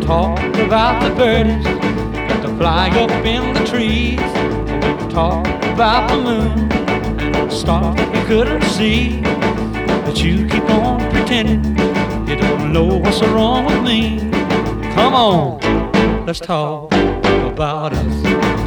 talk about the birdies that are flying up in the trees. We talk about the moon and the stars that we couldn't see. But you keep on pretending you don't know what's wrong with me. Come on, let's talk about us.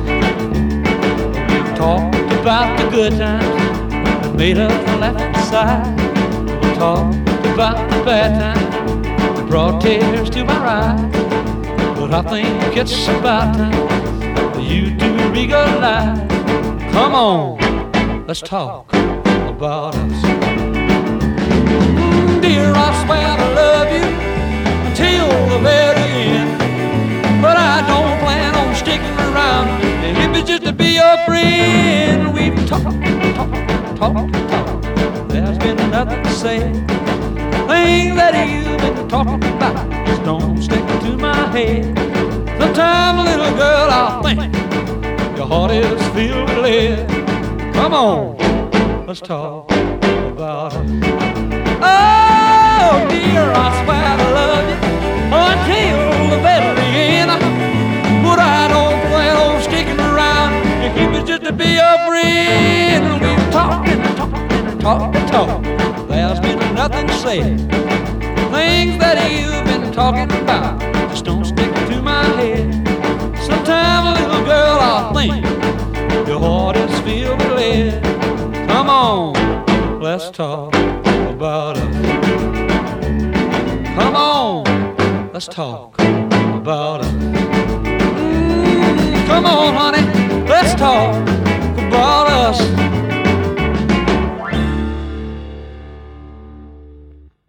We talk about the good times that made us laugh inside. We talk about the bad times that brought tears to my eyes. But I think it's about time for you to realize. Come on, let's talk about us. Dear, I swear I love you until the very end, but I don't plan on sticking around if it's just to be your friend. We've talked. There's been nothing to say. Things that you've been talking about just don't stick to my head. Sometimes, little girl, I think your heart is filled with lead. Come on, let's talk about it. Oh, dear, I swear I love you until the very end, but I don't plan on sticking around if it's just to be your friend. We've talked. There's been nothing said. Things that you've been talking about just don't stick to my head. Sometimes, little girl, I think your heart is filled with lead. Come on, let's talk about us. Come on, let's talk about us. Come on, honey, let's talk about us.